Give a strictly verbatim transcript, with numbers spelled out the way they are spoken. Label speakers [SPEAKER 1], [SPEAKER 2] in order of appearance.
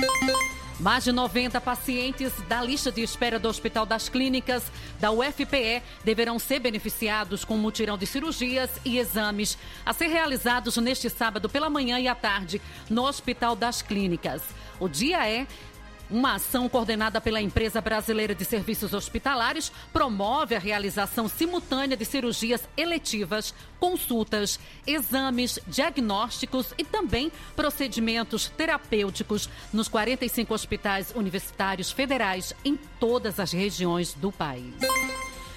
[SPEAKER 1] Mais de noventa pacientes da lista de espera do Hospital das Clínicas da U F P E deverão ser beneficiados com um mutirão de cirurgias e exames a ser realizados neste sábado pela manhã e à tarde no Hospital das Clínicas. O dia é uma ação coordenada pela Empresa Brasileira de Serviços Hospitalares, promove a realização simultânea de cirurgias eletivas, consultas, exames, diagnósticos e também procedimentos terapêuticos nos quarenta e cinco hospitais universitários federais em todas as regiões do país.